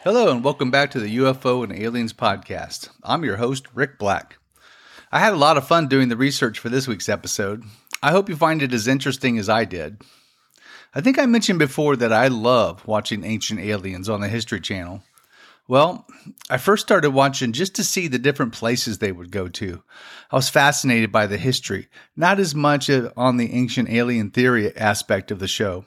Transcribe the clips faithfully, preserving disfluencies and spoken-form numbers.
Hello and welcome back to the U F O and Aliens podcast. I'm your host, Rick Black. I had a lot of fun doing the research for this week's episode. I hope you find it as interesting as I did. I think I mentioned before that I love watching Ancient Aliens on the History Channel. Well, I first started watching just to see the different places they would go to. I was fascinated by the history, not as much on the ancient alien theory aspect of the show.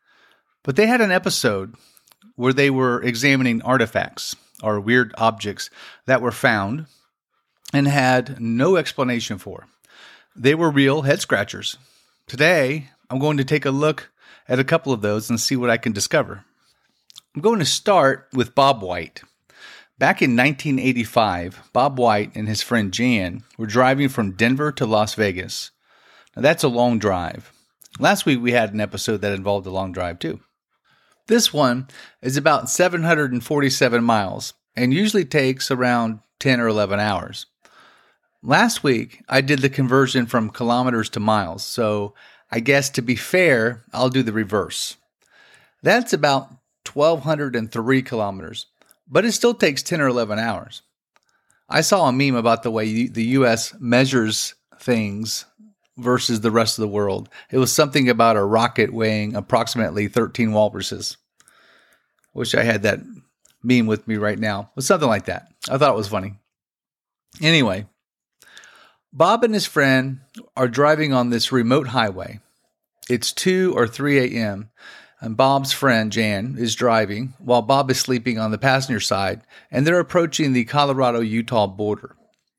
But they had an episode where they were examining artifacts, or weird objects, that were found and had no explanation for. They were real head-scratchers. Today, I'm going to take a look at a couple of those and see what I can discover. I'm going to start with Bob White. Back in nineteen eighty-five, Bob White and his friend Jan were driving from Denver to Las Vegas. Now, that's a long drive. Last week, we had an episode that involved a long drive, too. This one is about seven hundred forty-seven miles and usually takes around ten or eleven hours. Last week, I did the conversion from kilometers to miles, so I guess to be fair, I'll do the reverse. That's about twelve oh three kilometers, but it still takes ten or eleven hours. I saw a meme about the way the U S measures things versus the rest of the world. It was something about a rocket weighing approximately thirteen walruses. Wish I had that meme with me right now. It was something like that. I thought it was funny. Anyway, Bob and his friend are driving on this remote highway. It's two or three a.m., and Bob's friend, Jan, is driving while Bob is sleeping on the passenger side, and they're approaching the Colorado-Utah border.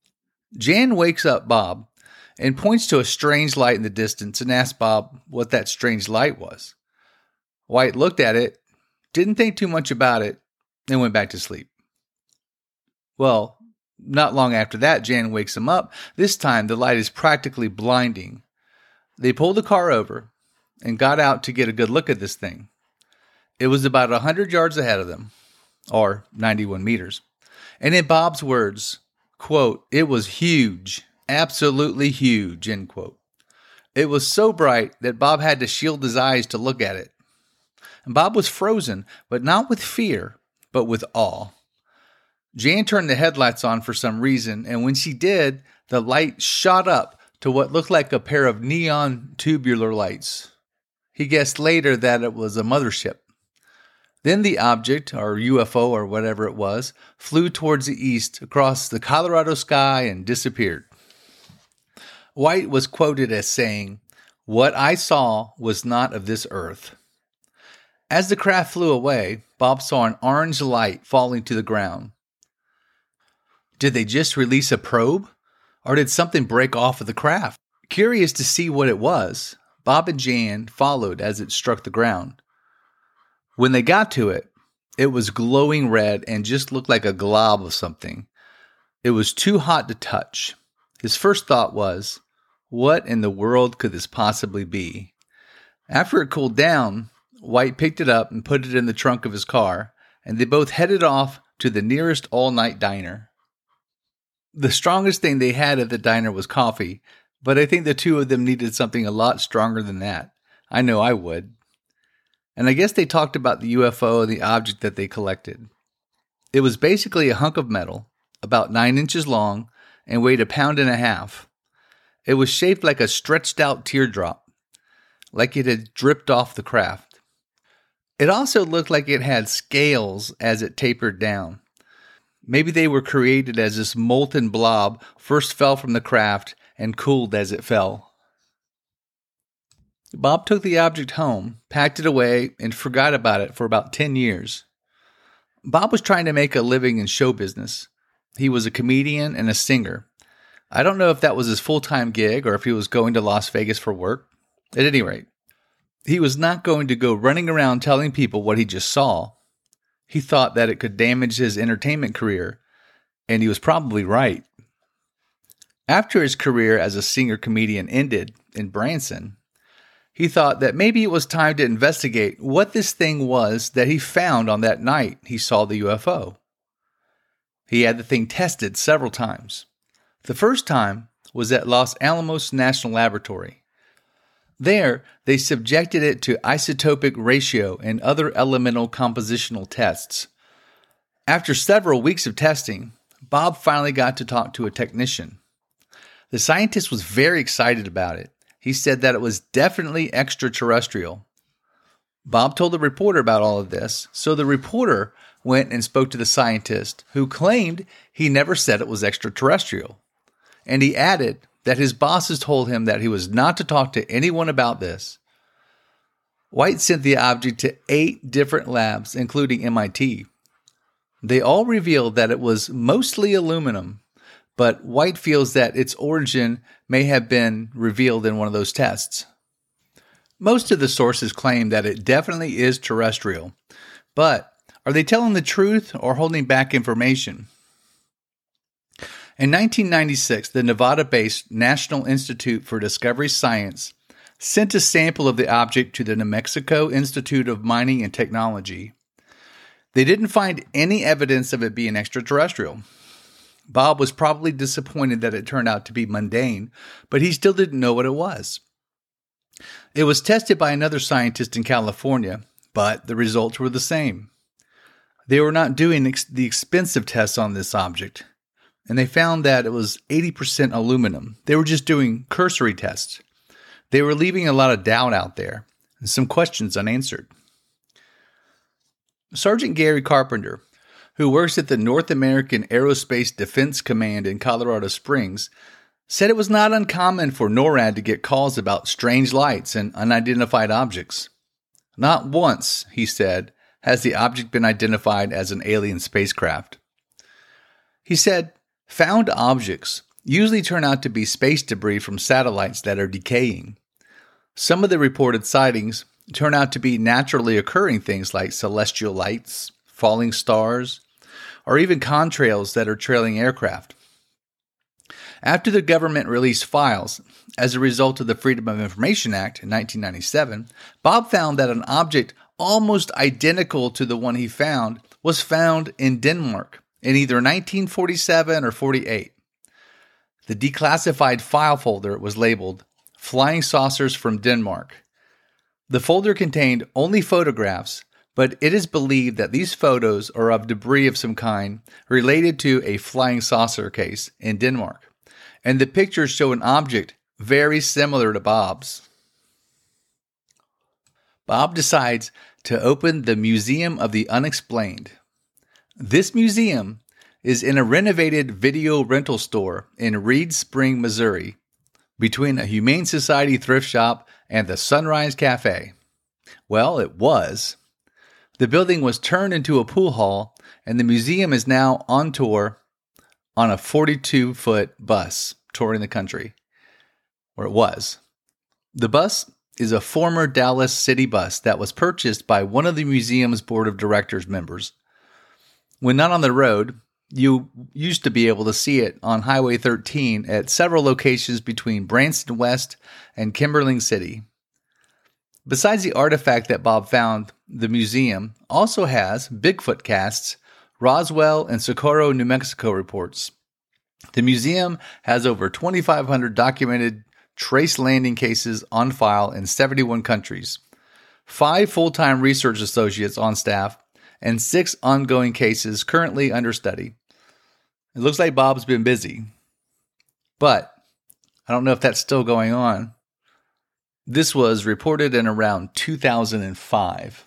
Jan wakes up Bob and points to a strange light in the distance and asks Bob what that strange light was. White looked at it, didn't think too much about it, and went back to sleep. Well, not long after that, Jan wakes him up. This time, the light is practically blinding. They pulled the car over and got out to get a good look at this thing. It was about one hundred yards ahead of them, or ninety-one meters. And in Bob's words, quote, "It was huge. Absolutely huge," end quote. It was so bright that Bob had to shield his eyes to look at it. And Bob was frozen, but not with fear, but with awe. Jan turned the headlights on for some reason, and when she did, the light shot up to what looked like a pair of neon tubular lights. He guessed later that it was a mothership. Then the object, or U F O or whatever it was, flew towards the east across the Colorado sky and disappeared. White was quoted as saying, "What I saw was not of this earth." As the craft flew away, Bob saw an orange light falling to the ground. Did they just release a probe? Or did something break off of the craft? Curious to see what it was, Bob and Jan followed as it struck the ground. When they got to it, it was glowing red and just looked like a glob of something. It was too hot to touch. His first thought was, what in the world could this possibly be? After it cooled down, White picked it up and put it in the trunk of his car, and they both headed off to the nearest all-night diner. The strongest thing they had at the diner was coffee, but I think the two of them needed something a lot stronger than that. I know I would. And I guess they talked about the U F O and the object that they collected. It was basically a hunk of metal, about nine inches long, and weighed a pound and a half. It was shaped like a stretched-out teardrop, like it had dripped off the craft. It also looked like it had scales as it tapered down. Maybe they were created as this molten blob first fell from the craft and cooled as it fell. Bob took the object home, packed it away, and forgot about it for about ten years. Bob was trying to make a living in show business. He was a comedian and a singer. I don't know if that was his full-time gig or if he was going to Las Vegas for work. At any rate, he was not going to go running around telling people what he just saw. He thought that it could damage his entertainment career, and he was probably right. After his career as a singer-comedian ended in Branson, he thought that maybe it was time to investigate what this thing was that he found on that night he saw the U F O. He had the thing tested several times. The first time was at Los Alamos National Laboratory. There, they subjected it to isotopic ratio and other elemental compositional tests. After several weeks of testing, Bob finally got to talk to a technician. The scientist was very excited about it. He said that it was definitely extraterrestrial. Bob told the reporter about all of this, so the reporter went and spoke to the scientist, who claimed he never said it was extraterrestrial. And he added that his bosses told him that he was not to talk to anyone about this. White sent the object to eight different labs, including M I T. They all revealed that it was mostly aluminum, but White feels that its origin may have been revealed in one of those tests. Most of the sources claim that it definitely is terrestrial, but are they telling the truth or holding back information? In nineteen ninety-six, the Nevada-based National Institute for Discovery Science sent a sample of the object to the New Mexico Institute of Mining and Technology. They didn't find any evidence of it being extraterrestrial. Bob was probably disappointed that it turned out to be mundane, but he still didn't know what it was. It was tested by another scientist in California, but the results were the same. They were not doing ex- the expensive tests on this object, and they found that it was eighty percent aluminum. They were just doing cursory tests. They were leaving a lot of doubt out there and some questions unanswered. Sergeant Gary Carpenter, who works at the North American Aerospace Defense Command in Colorado Springs, said it was not uncommon for NORAD to get calls about strange lights and unidentified objects. Not once, he said, has the object been identified as an alien spacecraft. He said, found objects usually turn out to be space debris from satellites that are decaying. Some of the reported sightings turn out to be naturally occurring things like celestial lights, falling stars, or even contrails that are trailing aircraft. After the government released files as a result of the Freedom of Information Act in nineteen ninety-seven, Bob found that an object almost identical to the one he found was found in Denmark in either nineteen forty-seven or forty-eight. The declassified file folder was labeled Flying Saucers from Denmark. The folder contained only photographs, but it is believed that these photos are of debris of some kind related to a flying saucer case in Denmark, and the pictures show an object very similar to Bob's. Bob decides to open the Museum of the Unexplained. This museum is in a renovated video rental store in Reed Spring, Missouri, between a Humane Society thrift shop and the Sunrise Cafe. Well, it was. The building was turned into a pool hall, and the museum is now on tour on a forty-two foot bus touring the country, or it was. The bus is a former Dallas city bus that was purchased by one of the museum's board of directors members. When not on the road, you used to be able to see it on Highway thirteen at several locations between Branson West and Kimberling City. Besides the artifact that Bob found, the museum also has Bigfoot casts, Roswell and Socorro, New Mexico reports. The museum has over twenty-five hundred documented trace landing cases on file in seventy-one countries, five full-time research associates on staff, and six ongoing cases currently under study. It looks like Bob's been busy, but I don't know if that's still going on. This was reported in around two thousand five.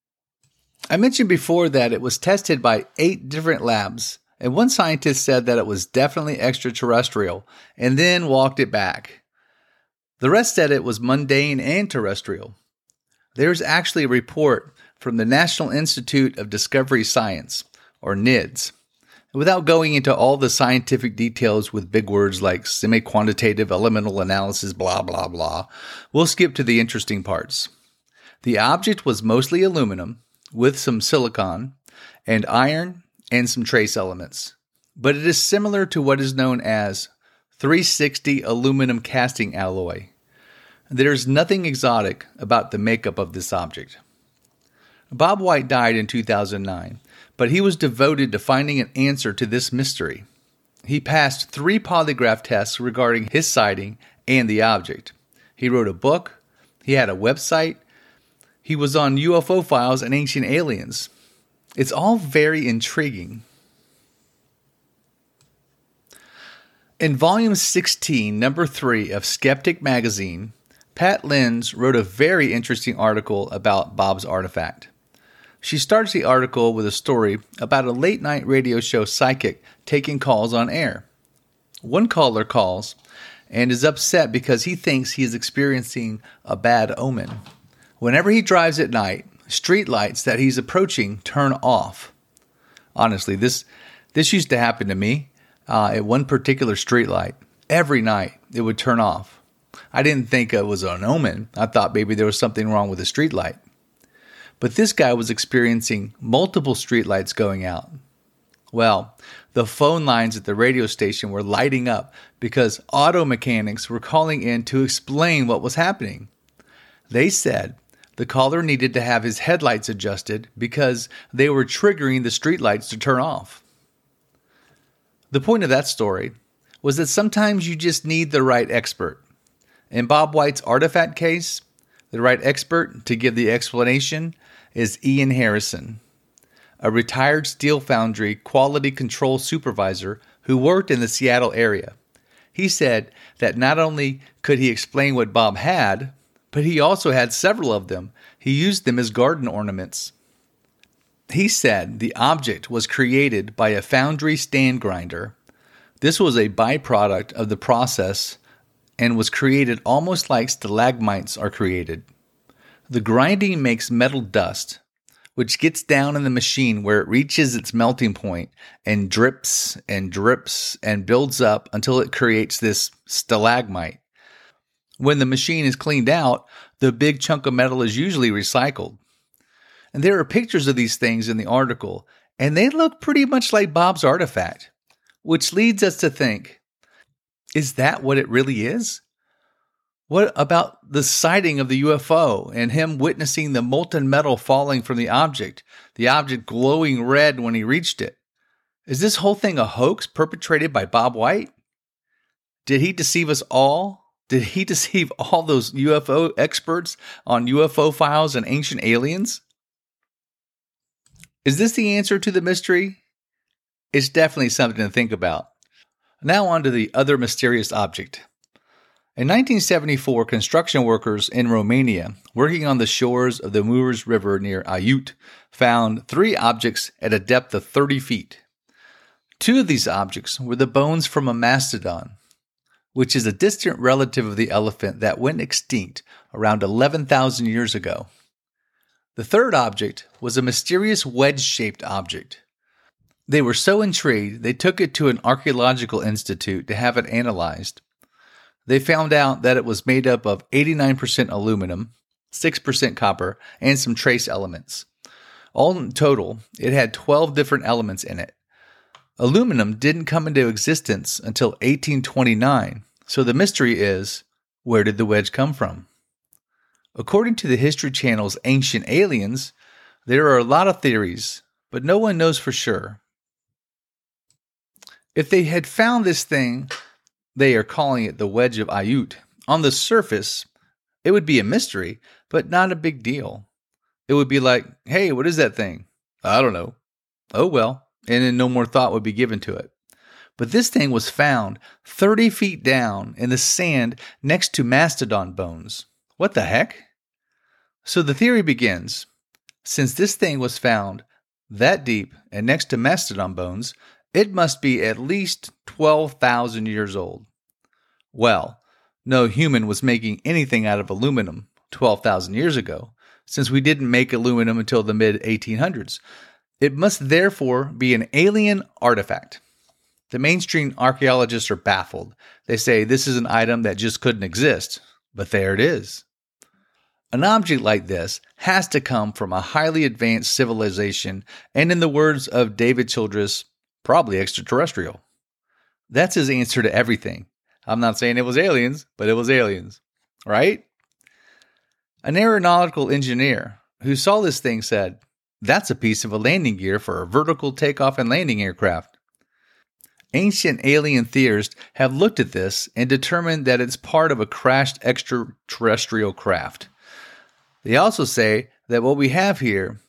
I mentioned before that it was tested by eight different labs, and one scientist said that it was definitely extraterrestrial, and then walked it back. The rest said it was mundane and terrestrial. There's actually a report from the National Institute of Discovery Science, or N I D S. Without going into all the scientific details with big words like semi-quantitative elemental analysis, blah, blah, blah, we'll skip to the interesting parts. The object was mostly aluminum, with some silicon, and iron, and some trace elements. But it is similar to what is known as three sixty aluminum casting alloy. There is nothing exotic about the makeup of this object. Bob White died in two thousand nine, but he was devoted to finding an answer to this mystery. He passed three polygraph tests regarding his sighting and the object. He wrote a book. He had a website. He was on U F O Files and Ancient Aliens. It's all very intriguing. In volume sixteen, number three of Skeptic magazine, Pat Lenz wrote a very interesting article about Bob's artifact. She starts the article with a story about a late-night radio show psychic taking calls on air. One caller calls and is upset because he thinks he is experiencing a bad omen. Whenever he drives at night, street lights that he's approaching turn off. Honestly, this this used to happen to me uh, at one particular street light. Every night, it would turn off. I didn't think it was an omen. I thought maybe there was something wrong with the street light. But this guy was experiencing multiple street lights going out. Well, the phone lines at the radio station were lighting up because auto mechanics were calling in to explain what was happening. They said the caller needed to have his headlights adjusted because they were triggering the streetlights to turn off. The point of that story was that sometimes you just need the right expert. In Bob White's artifact case, the right expert to give the explanation is Ian Harrison, a retired steel foundry quality control supervisor who worked in the Seattle area. He said that not only could he explain what Bob had, but he also had several of them. He used them as garden ornaments. He said the object was created by a foundry stand grinder. This was a byproduct of the process and was created almost like stalagmites are created. The grinding makes metal dust, which gets down in the machine where it reaches its melting point and drips and drips and builds up until it creates this stalagmite. When the machine is cleaned out, the big chunk of metal is usually recycled. And there are pictures of these things in the article, and they look pretty much like Bob's artifact, which leads us to think, is that what it really is? What about the sighting of the U F O and him witnessing the molten metal falling from the object, the object glowing red when he reached it? Is this whole thing a hoax perpetrated by Bob White? Did he deceive us all? Did he deceive all those U F O experts on U F O files and ancient aliens? Is this the answer to the mystery? It's definitely something to think about. Now on to the other mysterious object. In nineteen seventy-four, construction workers in Romania, working on the shores of the Mureș River near Aiud, found three objects at a depth of thirty feet. Two of these objects were the bones from a mastodon, which is a distant relative of the elephant that went extinct around eleven thousand years ago. The third object was a mysterious wedge-shaped object. They were so intrigued, they took it to an archaeological institute to have it analyzed. They found out that it was made up of eighty-nine percent aluminum, six percent copper, and some trace elements. All in total, it had twelve different elements in it. Aluminum didn't come into existence until eighteen twenty-nine, so the mystery is, where did the wedge come from? According to the History Channel's Ancient Aliens, there are a lot of theories, but no one knows for sure. If they had found this thing, they are calling it the Wedge of Aiud, on the surface, it would be a mystery, but not a big deal. It would be like, hey, what is that thing? I don't know. Oh well, and then no more thought would be given to it. But this thing was found thirty feet down in the sand next to mastodon bones. What the heck? So the theory begins, since this thing was found that deep and next to mastodon bones, it must be at least twelve thousand years old. Well, no human was making anything out of aluminum twelve thousand years ago, since we didn't make aluminum until the mid eighteen hundreds. It must therefore be an alien artifact. The mainstream archaeologists are baffled. They say this is an item that just couldn't exist, but there it is. An object like this has to come from a highly advanced civilization, and in the words of David Childress, probably extraterrestrial. That's his answer to everything. I'm not saying it was aliens, but it was aliens, right? An aeronautical engineer who saw this thing said, that's a piece of a landing gear for a vertical takeoff and landing aircraft. Ancient alien theorists have looked at this and determined that it's part of a crashed extraterrestrial craft. They also say that what we have here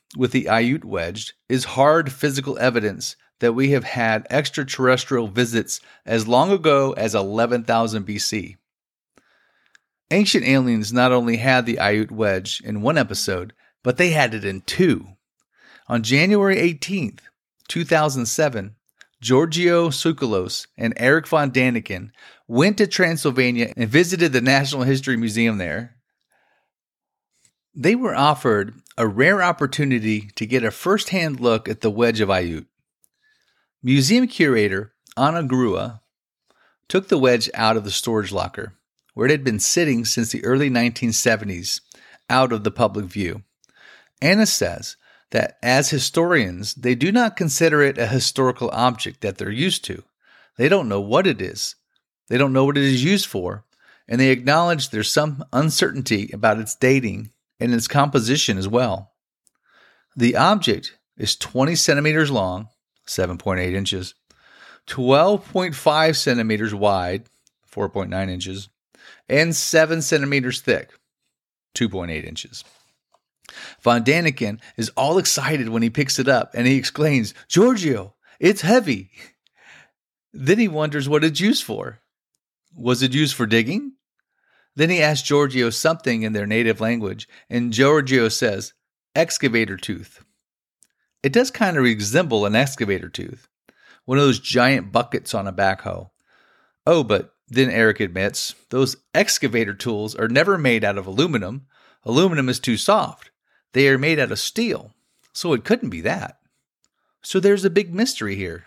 with the Aiut wedge is hard physical evidence that we have had extraterrestrial visits as long ago as eleven thousand B C. Ancient aliens not only had the Aiut wedge in one episode, but they had it in two. On January eighteenth, two thousand seven, Giorgio Tsoukalos and Eric von Daniken went to Transylvania and visited the National History Museum there. They were offered a rare opportunity to get a first-hand look at the wedge of Aiut. Museum curator Anna Grua took the wedge out of the storage locker, where it had been sitting since the early nineteen seventies, out of the public view. Anna says that as historians, they do not consider it a historical object that they're used to. They don't know what it is. They don't know what it is used for, and they acknowledge there's some uncertainty about its dating and its composition as well. The object is twenty centimeters long, seven point eight inches, twelve point five centimeters wide, four point nine inches, and seven centimeters thick, two point eight inches. Von Daniken is all excited when he picks it up, and he exclaims, "Giorgio, it's heavy." Then he wonders what it's used for. Was it used for digging? Then he asks Giorgio something in their native language, and Giorgio says, "Excavator tooth." It does kind of resemble an excavator tooth, one of those giant buckets on a backhoe. Oh, but then Eric admits, those excavator tools are never made out of aluminum. Aluminum is too soft. They are made out of steel, so it couldn't be that. So there's a big mystery here.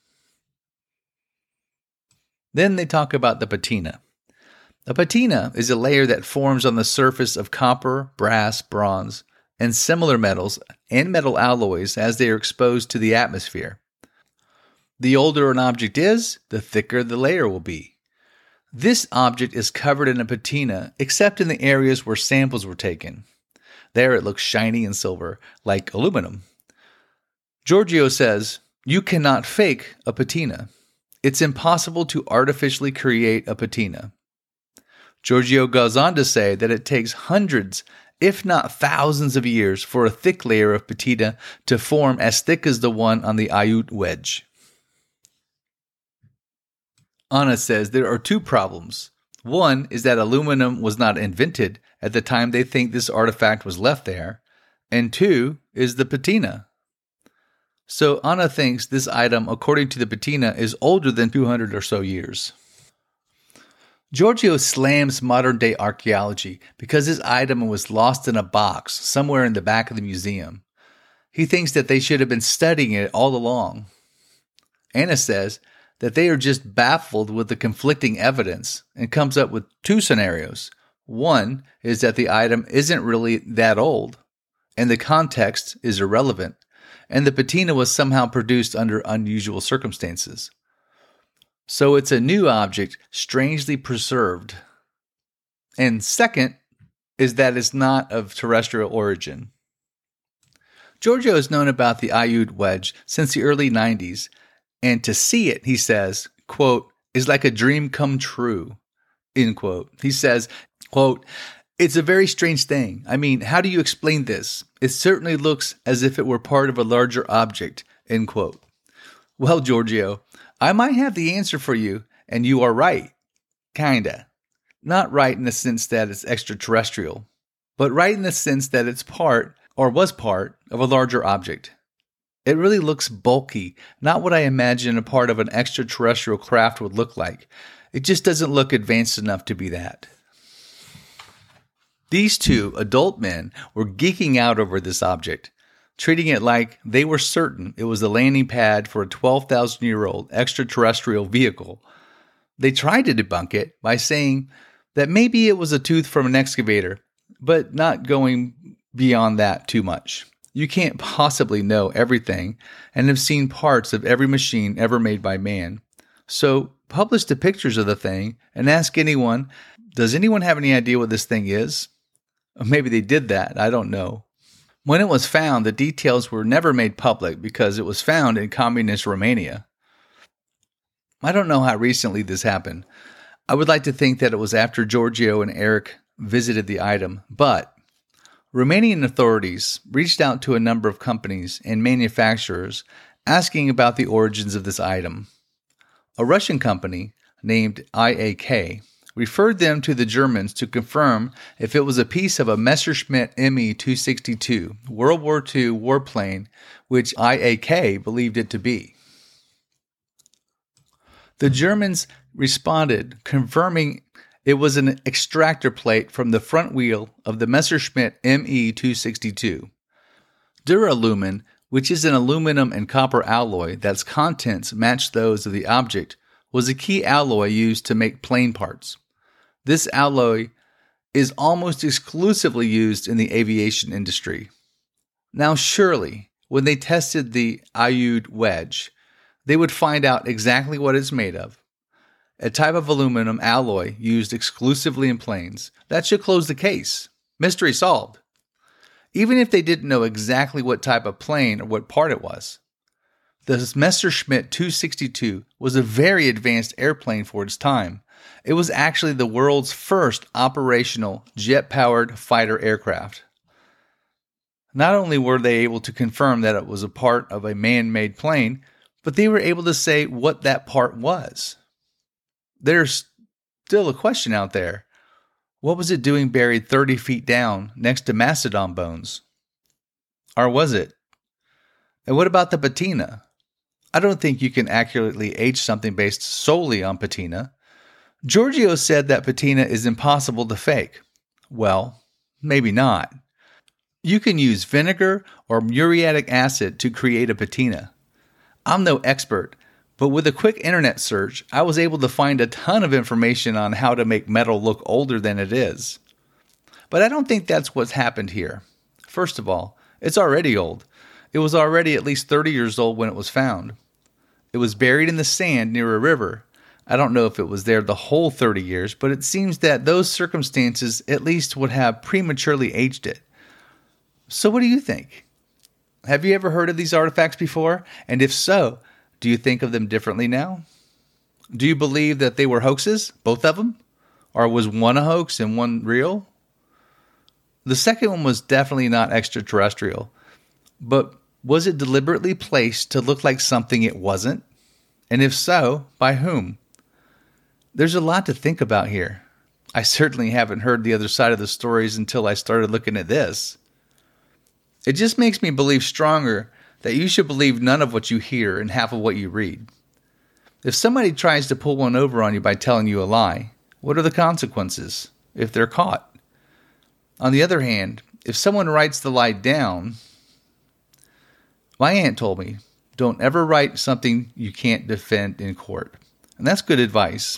Then they talk about the patina. A patina is a layer that forms on the surface of copper, brass, bronze, and similar metals and metal alloys as they are exposed to the atmosphere. The older an object is, the thicker the layer will be. This object is covered in a patina except in the areas where samples were taken. There it looks shiny and silver, like aluminum. Giorgio says, "You cannot fake a patina. It's impossible to artificially create a patina." Giorgio goes on to say that it takes hundreds, if not thousands of years for a thick layer of patina to form as thick as the one on the Aiut wedge. Anna says there are two problems. One is that aluminum was not invented at the time they think this artifact was left there, and two is the patina. So Anna thinks this item, according to the patina, is older than two hundred or so years. Giorgio slams modern-day archaeology because this item was lost in a box somewhere in the back of the museum. He thinks that they should have been studying it all along. Anna says that they are just baffled with the conflicting evidence and comes up with two scenarios. One is that the item isn't really that old, and the context is irrelevant, and the patina was somehow produced under unusual circumstances. So it's a new object, strangely preserved. And second is that it's not of terrestrial origin. Giorgio has known about the Aiut wedge since the early nineties, and to see it, he says, quote, is like a dream come true, end quote. He says, quote, "It's a very strange thing. I mean, how do you explain this? It certainly looks as if it were part of a larger object," end quote. Well, Giorgio, I might have the answer for you, and you are right. Kinda. Not right in the sense that it's extraterrestrial, but right in the sense that it's part, or was part, of a larger object. It really looks bulky, not what I imagine a part of an extraterrestrial craft would look like. It just doesn't look advanced enough to be that. These two adult men were geeking out over this object, treating it like they were certain it was the landing pad for a twelve thousand year old extraterrestrial vehicle. They tried to debunk it by saying that maybe it was a tooth from an excavator, but not going beyond that too much. You can't possibly know everything and have seen parts of every machine ever made by man. So publish the pictures of the thing and ask anyone, does anyone have any idea what this thing is? Maybe they did that, I don't know. When it was found, the details were never made public because it was found in communist Romania. I don't know how recently this happened. I would like to think that it was after Giorgio and Eric visited the item, but Romanian authorities reached out to a number of companies and manufacturers asking about the origins of this item. A Russian company named I A K referred them to the Germans to confirm if it was a piece of a Messerschmitt M E two sixty-two World War Two warplane, which I A K believed it to be. The Germans responded, confirming it was an extractor plate from the front wheel of the Messerschmitt M E two sixty-two. Duralumin, which is an aluminum and copper alloy that's contents matched those of the object, was a key alloy used to make plane parts. This alloy is almost exclusively used in the aviation industry. Now surely, when they tested the iode wedge, they would find out exactly what it's made of. A type of aluminum alloy used exclusively in planes. That should close the case. Mystery solved. Even if they didn't know exactly what type of plane or what part it was. The Messerschmitt two sixty-two was a very advanced airplane for its time. It was actually the world's first operational jet-powered fighter aircraft. Not only were they able to confirm that it was a part of a man-made plane, but they were able to say what that part was. There's still a question out there. What was it doing buried thirty feet down next to mastodon bones? Or was it? And what about the patina? I don't think you can accurately age something based solely on patina. Giorgio said that patina is impossible to fake. Well, maybe not. You can use vinegar or muriatic acid to create a patina. I'm no expert, but with a quick internet search, I was able to find a ton of information on how to make metal look older than it is. But I don't think that's what's happened here. First of all, it's already old. It was already at least thirty years old when it was found. It was buried in the sand near a river. I don't know if it was there the whole thirty years, but it seems that those circumstances at least would have prematurely aged it. So what do you think? Have you ever heard of these artifacts before? And if so, do you think of them differently now? Do you believe that they were hoaxes, both of them? Or was one a hoax and one real? The second one was definitely not extraterrestrial, but was it deliberately placed to look like something it wasn't? And if so, by whom? There's a lot to think about here. I certainly haven't heard the other side of the stories until I started looking at this. It just makes me believe stronger that you should believe none of what you hear and half of what you read. If somebody tries to pull one over on you by telling you a lie, what are the consequences if they're caught? On the other hand, if someone writes the lie down, my aunt told me, don't ever write something you can't defend in court. And that's good advice.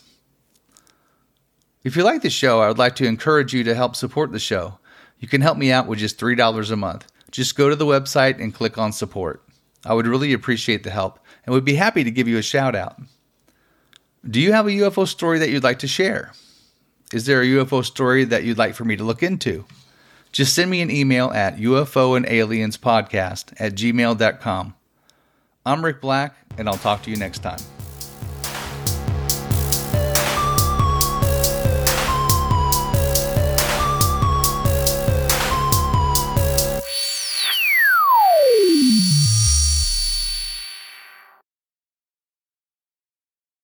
If you like the show, I would like to encourage you to help support the show. You can help me out with just three dollars a month. Just go to the website and click on support. I would really appreciate the help and would be happy to give you a shout out. Do you have a U F O story that you'd like to share? Is there a U F O story that you'd like for me to look into? Just send me an email at U F O and aliens podcast at gmail dot com. I'm Rick Black, and I'll talk to you next time.